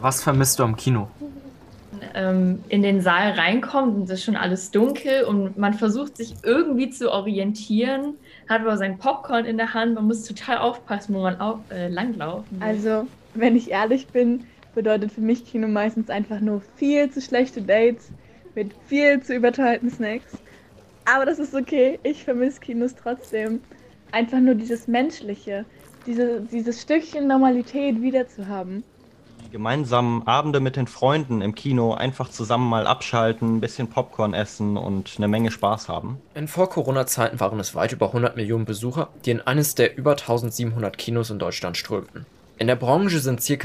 Was vermisst du am Kino? In den Saal reinkommt und es ist schon alles dunkel und man versucht sich irgendwie zu orientieren, hat aber sein Popcorn in der Hand, man muss total aufpassen, wo man langlaufen will. Also, wenn ich ehrlich bin, bedeutet für mich Kino meistens einfach nur viel zu schlechte Dates mit viel zu überteuerten Snacks. Aber das ist okay. Ich vermisse Kinos trotzdem. Einfach nur dieses Menschliche, dieses Stückchen Normalität wiederzuhaben. Die gemeinsamen Abende mit den Freunden im Kino, einfach zusammen mal abschalten, ein bisschen Popcorn essen und eine Menge Spaß haben. In Vor-Corona-Zeiten waren es weit über 100 Millionen Besucher, die in eines der über 1700 Kinos in Deutschland strömten. In der Branche sind ca.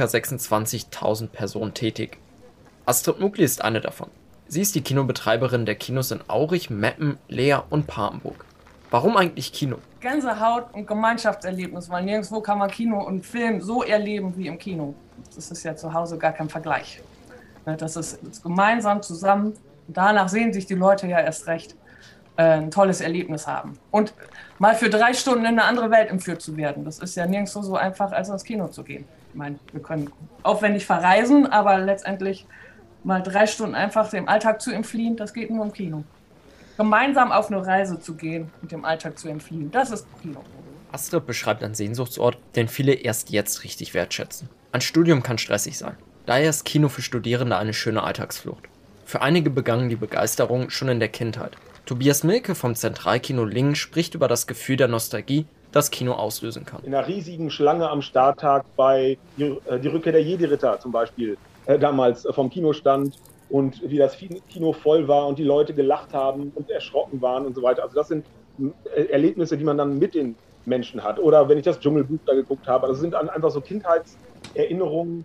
26.000 Personen tätig. Astrid Mugli ist eine davon. Sie ist die Kinobetreiberin der Kinos in Aurich, Meppen, Leer und Papenburg. Warum eigentlich Kino? Gänsehaut und Gemeinschaftserlebnis, weil nirgendwo kann man Kino und Film so erleben wie im Kino. Das ist ja zu Hause gar kein Vergleich. Das ist gemeinsam zusammen. Danach sehen sich die Leute ja erst recht, ein tolles Erlebnis haben. Und mal für 3 Stunden in eine andere Welt entführt zu werden, das ist ja nirgendwo so einfach, als ins Kino zu gehen. Ich meine, wir können aufwendig verreisen, aber letztendlich mal 3 Stunden einfach dem Alltag zu entfliehen, das geht nur im Kino. Gemeinsam auf eine Reise zu gehen und dem Alltag zu entfliehen, das ist Kino. Astrid beschreibt einen Sehnsuchtsort, den viele erst jetzt richtig wertschätzen. Ein Studium kann stressig sein. Daher ist Kino für Studierende eine schöne Alltagsflucht. Für einige begann die Begeisterung schon in der Kindheit. Tobias Milke vom Zentralkino Lingen spricht über das Gefühl der Nostalgie, das Kino auslösen kann. In einer riesigen Schlange am Starttag bei die Rückkehr der Jedi-Ritter zum Beispiel damals vom Kino stand und wie das Kino voll war und die Leute gelacht haben und erschrocken waren und so weiter. Also das sind Erlebnisse, die man dann mit den Menschen hat. Oder wenn ich das Dschungelbuch da geguckt habe, das sind einfach so Kindheitserinnerungen,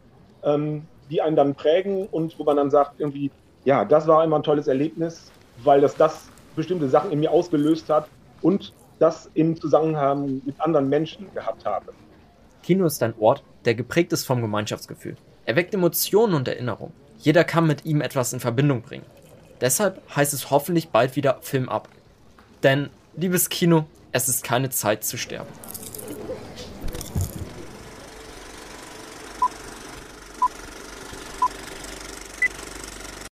die einen dann prägen und wo man dann sagt irgendwie, ja, das war immer ein tolles Erlebnis, weil das bestimmte Sachen in mir ausgelöst hat und das im Zusammenhang mit anderen Menschen gehabt habe. Kino ist ein Ort, der geprägt ist vom Gemeinschaftsgefühl. Er weckt Emotionen und Erinnerungen. Jeder kann mit ihm etwas in Verbindung bringen. Deshalb heißt es hoffentlich bald wieder Film ab. Denn, liebes Kino, es ist keine Zeit zu sterben.